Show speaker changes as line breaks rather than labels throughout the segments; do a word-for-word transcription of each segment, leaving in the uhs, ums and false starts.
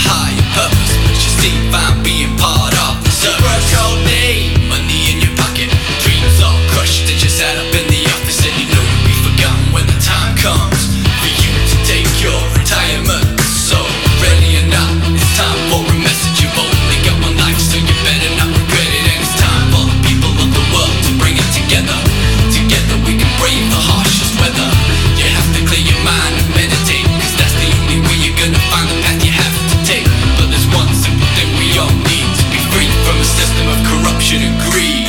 higher purpose, but you see fine being part of the service. You work all day, money in your pocket, dreams all crushed as you sat up in the office, and you know you'll be forgotten when the time comes for you to take your retirement. So ready or not, it's time for a message. You've only got one life, so you better not regret it. And it's time for the people of the world to bring it together. Together we can brave the harshest weather. You have to clear your mind and meditate, cause that's the only way you're gonna find the path you have to take. But there's one simple thing we all need to be free from a system of corruption and greed.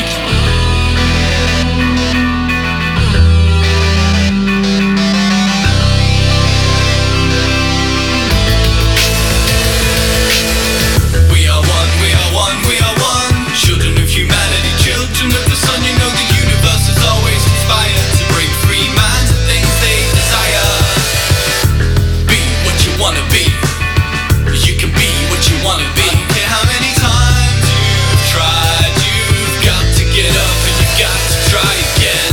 We are one, we are one, we are one. Children of humanity, children of the sun. You know the universe is always inspired to break free minds and things they desire. Be what you wanna be. You can be what you wanna be. I don't care how many times you've tried, you've got to get up and you've got to try again.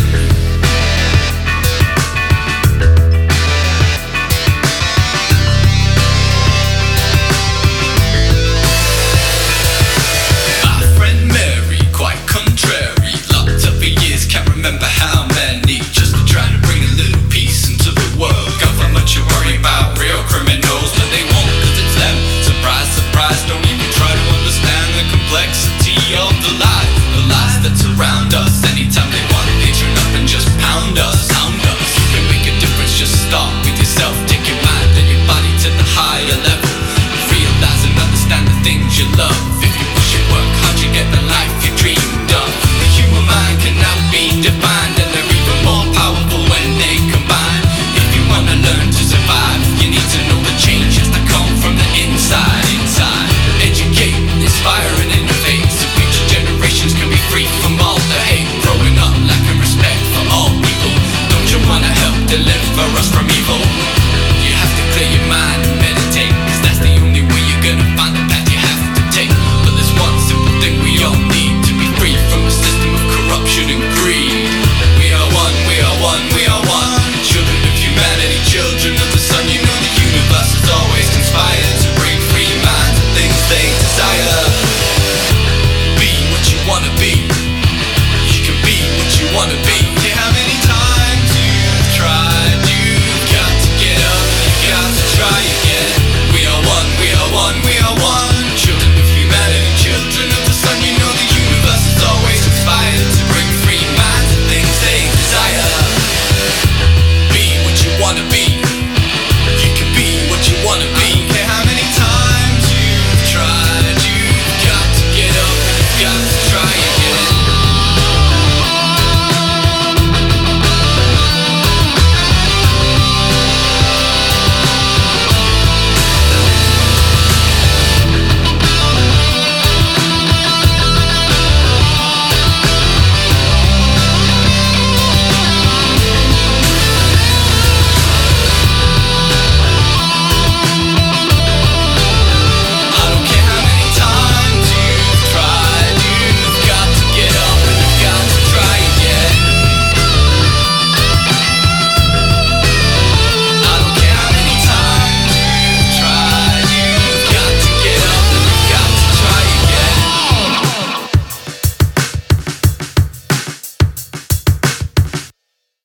My friend Mary, quite contrary, locked up for years, can't remember how many, just to try to bring a little peace into the world. Government should worry about real criminals, but they won't, cause it's them. Surprise, surprise, don't even try to understand the complexity of the lies, the lies that surround us. Anytime they want, they turn up and just pound us, sound us. You can make a difference, just start with yourself. Take your mind and your body to the higher level. Realize and understand the things you love.